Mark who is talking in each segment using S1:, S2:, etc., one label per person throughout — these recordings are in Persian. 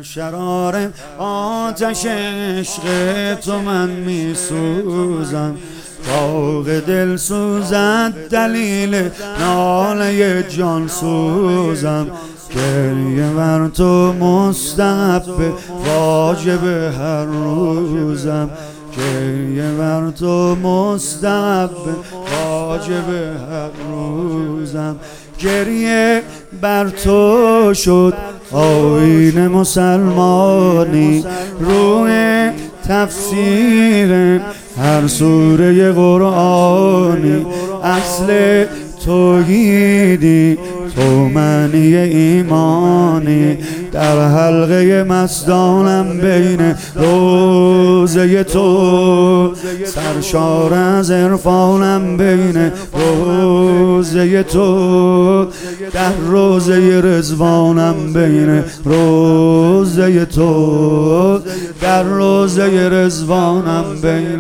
S1: شرار آتش عشق تو من می سوزم. داغ دل سوزد دلیل ناله جان سوزم. گریه بر تو مستحب واجب هر روزم. گریه بر تو مستحب واجب هر روزم. گریه بر تو شد آیین مسلمانی، روح تفسیر هر سوره قرآنی. اصل توحیدی تو معنی ایمانی، در حلقه مستانم بین روزه تو. سرشار از عرفانم بین روزه تو، در روزه رضوانم بین روزه تو، در روزه رضوانم بین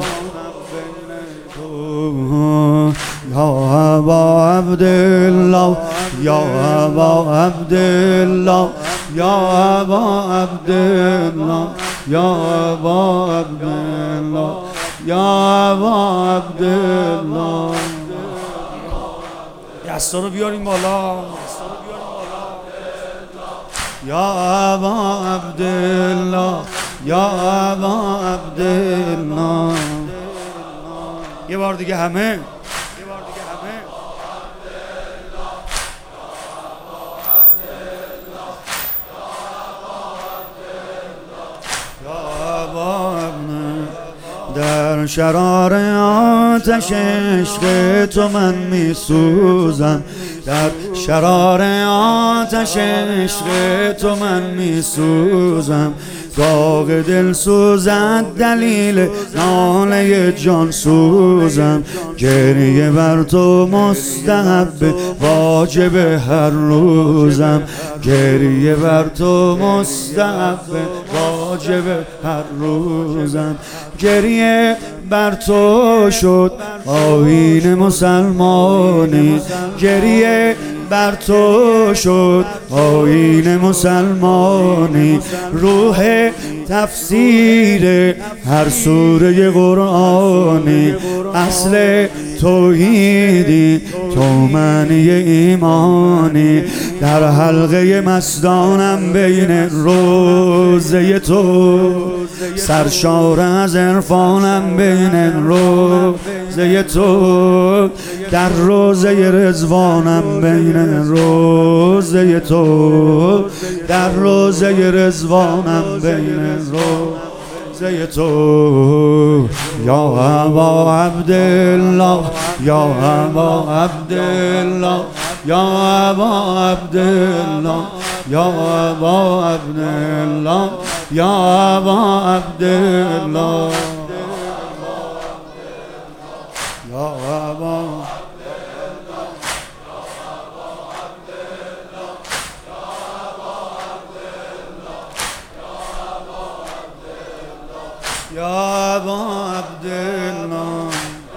S1: تو. یا ابا عبدالله، یا ابا عبدالله، یا ابا عبدالله، یا ابا عبدالله، یا ابا عبدالله. دستا رو بیاریم بالا. یا ابا عبدالله، یا ابا عبدالله. یه بار دیگه همه. در شرار آتش عشق تو من می سوزم. در شرار آتش عشق تو من می سوزم. داغ دل سوزد دلیل ناله جان سوزم. گریه بر تو مستحب واجب هر روزم. گریه بر تو مستحب واجب هر روزم. گریه بر تو شد آیین مسلمانی، گریه بر تو شد آیین مسلمانی. روح تفسیر هر سوره قرآنی، اصل توحیدی تو معنی ایمانی. در حلقه مستانم بین روزه تو، سرشار از عرفانم بین روزه تو، در روزه رضوانم بین روزه تو، در روزه رضوانم بین روزه تو. یا ابا عبدالله، یا ابا عبدالله، یا ابا عبدالله، یا ابا عبدالله، یا ابا عبدالله، یا ابا یا ابا عبدالله.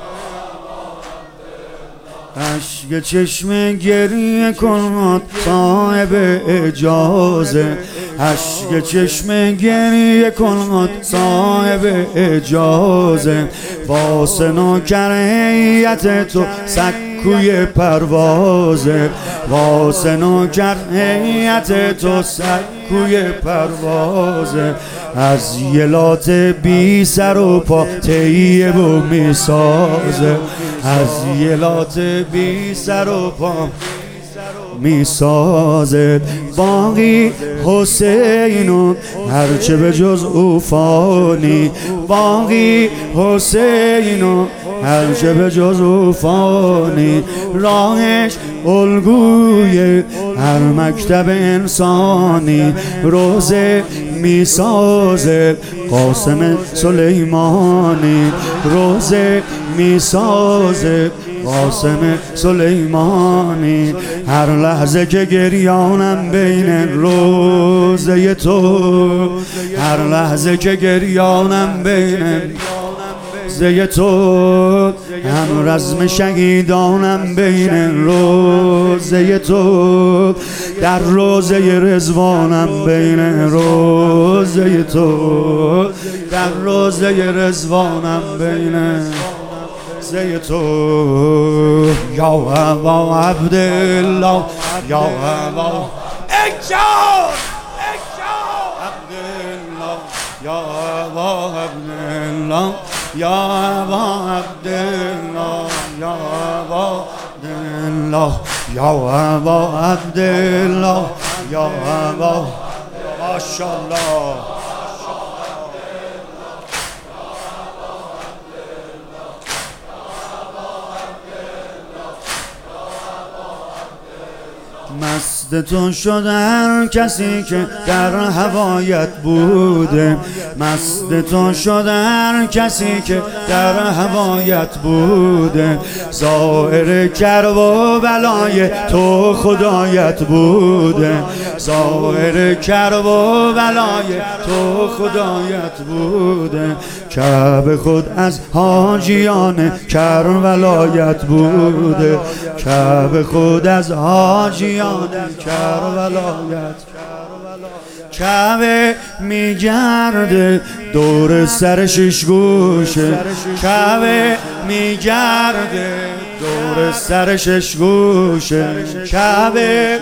S1: اشک چشم گریه کن صاحب اجازه. اشک چشم گریه کن صاحب اجازه. واسه نوکر هیئت تو سکوی پروازه. واسه نوکر هیئت تو سکوی پروازه. از یلات بی سر و پا طیب و میسازه. از یلات بی سر و پا میسازد. باقی حسینو هرچه به جز او فانی. باقی حسینو هرچه به جز او فانی. راهش الگوی هر مکتب انسانی. روزه میسازد قاسم سلیمانی. روزه میسازد قاسم سلیمانی. هر لحظه که گریانم بین روزه تو، هر لحظه که گریانم بین روزه تو هم رزم شهیدانم بین روزه تو در روزه رضوانم بین روزه تو در روزه رضوانم بین روزه تو یا ابا عبدالله یا ابا اکجار عبدالله یا ابا عبدالله یا ابا عبدالله یا ابا عبدالله یا ابا عبدالله یا ابا ماشاءالله مست تو شد هر کسی که در هوایت بوده مست تو شد هر کسی که در هوایت بوده ظاهر کرب و بلای تو خدایت بوده ظاهر کرب و بلای تو خدایت بوده کعبه خود از حاجیان کربلایت بوده کعبه خود از حاجیان کربلایت کعبه میگرده دور سر شش گوشه کعبه میگرده دور سر شش گوشه کعبه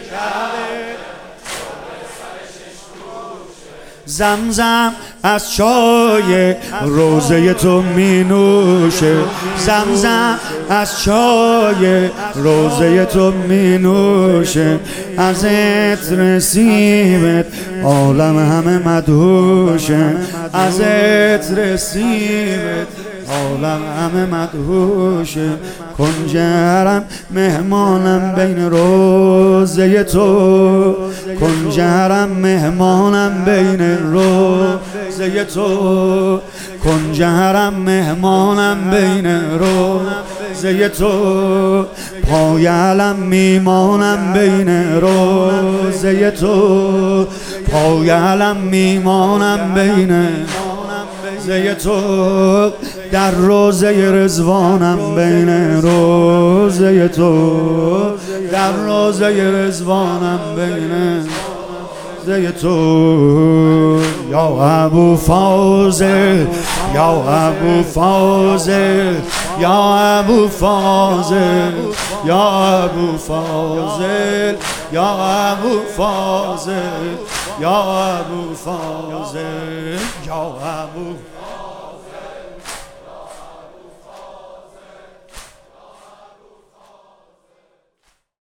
S1: زمزم از چای روزه تو می نوشه زمزم از چای روزه تو می نوشه از عطر سیبت عالم همه مدهوشه از عطر سیبت عالم همه مدهوشه کنجرم مهمانم بین روزه تو کنجرم مهمانم بین روزه تو کنجرم مهمانم بین روزه تو پایلم میمانم بین روزه تو پایلم میمانم بین روزه تو در روزه رضوانم بین روزه تو در روزه رضوانم بین روزه تو یا ابو فاضل یا ابو فاضل یا ابو فاضل یا ابو فاضل یا ابو فاضل یا ابو فاضل یا ابو